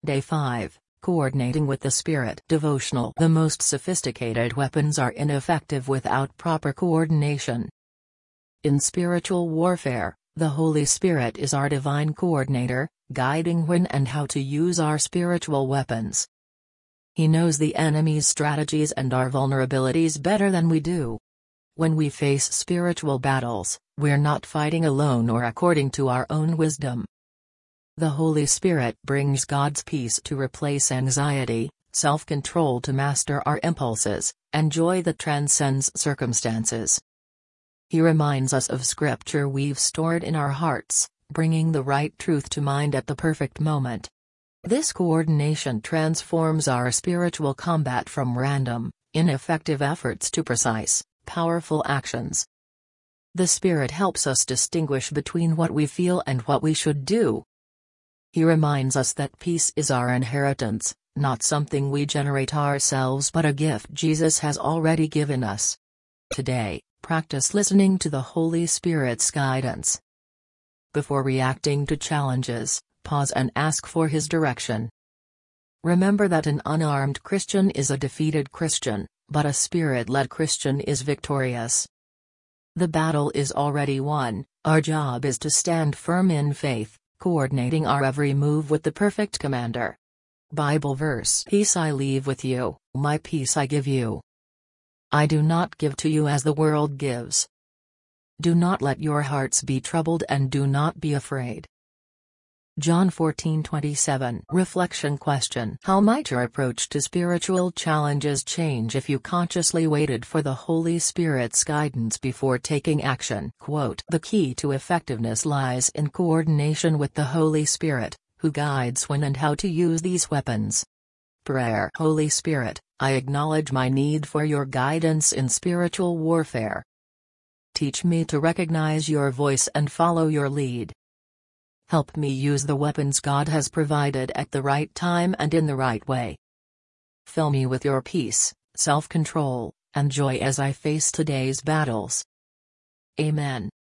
Day 5. Coordinating with the Spirit. Devotional. The most sophisticated weapons are ineffective without proper coordination. In spiritual warfare, the Holy Spirit is our divine coordinator, guiding when and how to use our spiritual weapons. He knows the enemy's strategies and our vulnerabilities better than we do. When we face spiritual battles, we're not fighting alone or according to our own wisdom. The Holy Spirit brings God's peace to replace anxiety, self-control to master our impulses, and joy that transcends circumstances. He reminds us of Scripture we've stored in our hearts, bringing the right truth to mind at the perfect moment. This coordination transforms our spiritual combat from random, ineffective efforts to precise, powerful actions. The Spirit helps us distinguish between what we feel and what we should do. He reminds us that peace is our inheritance, not something we generate ourselves but a gift Jesus has already given us. Today, practice listening to the Holy Spirit's guidance. Before reacting to challenges, pause and ask for His direction. Remember that an unarmed Christian is a defeated Christian, but a Spirit-led Christian is victorious. The battle is already won, our job is to stand firm in faith, coordinating our every move with the perfect commander. Bible verse: Peace I leave with you, my peace I give you. I do not give to you as the world gives. Do not let your hearts be troubled and do not be afraid. John 14:27. Reflection question: How might your approach to spiritual challenges change if you consciously waited for the Holy Spirit's guidance before taking action? Quote: The key to effectiveness lies in coordination with the Holy Spirit, who guides when and how to use these weapons. Prayer: Holy Spirit, I acknowledge my need for your guidance in spiritual warfare. Teach me to recognize your voice and follow your lead. Help me use the weapons God has provided at the right time and in the right way. Fill me with your peace, self-control, and joy as I face today's battles. Amen.